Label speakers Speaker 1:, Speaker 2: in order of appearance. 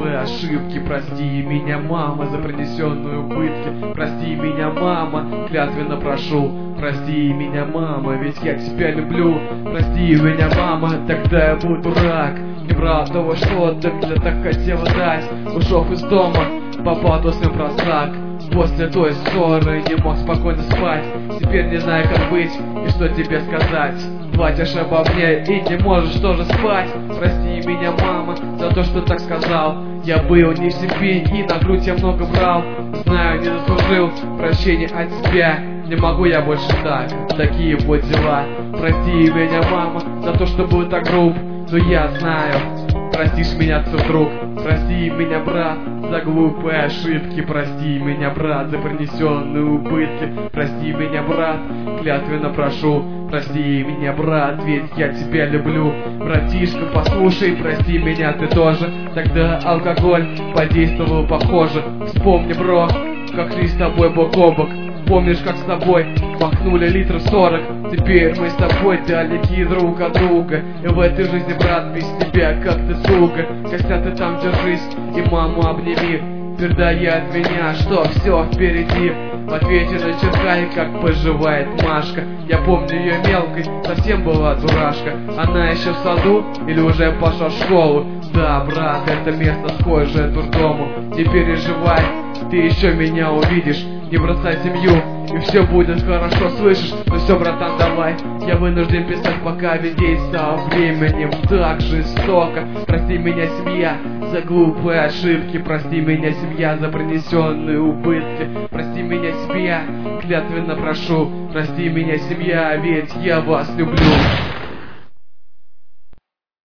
Speaker 1: глупые ошибки. Прости меня, мама, за принесенные убытки. Прости меня, мама, клятвенно прошу. Прости меня, мама, ведь я тебя люблю. Прости меня, мама, тогда я буду дурак. Не брал того, что ты мне так хотела дать. Ушел из дома, попал в просак. После той ссоры не мог спокойно спать. Теперь не знаю, как быть и что тебе сказать. Плачешь обо мне и не можешь тоже спать. Прости меня, мама, за то, что так сказал. Я был не в себе и на грудь я много брал. Знаю, не заслужил прощения от тебя. Не могу я больше так, такие вот дела. Прости меня, мама, за то, что был так груб. Но я знаю, простишь меня ты вдруг. Прости меня, брат, за глупые ошибки. Прости меня, брат, за принесенные убытки. Прости меня, брат, клятвенно прошу. Прости меня, брат, ведь я тебя люблю. Братишка, послушай, прости меня ты тоже. Тогда алкоголь подействовал похоже. Вспомни, бро, как шли с тобой бок о бок. Помнишь, как с тобой махнули литров 40. Теперь мы с тобой далеки друг от друга. И в этой жизни, брат, без тебя как ты, сука. Костя, ты там держись и маму обними. Передай от меня, что все впереди. В ответе начеркай, как поживает Машка. Я помню ее мелкой, совсем была дурашка. Она еще в саду или уже пошла в школу? Да, брат, это место схожее дурдому. Не переживай, ты еще меня увидишь. Не бросай семью, и все будет хорошо, слышишь? Ну все, братан, давай. Я вынужден писать, пока ведь со временем так жестоко. Прости меня, семья, за глупые ошибки. Прости меня, семья, за принесенные убытки. Прости меня, семья, клятвенно прошу. Прости меня, семья, ведь я вас люблю.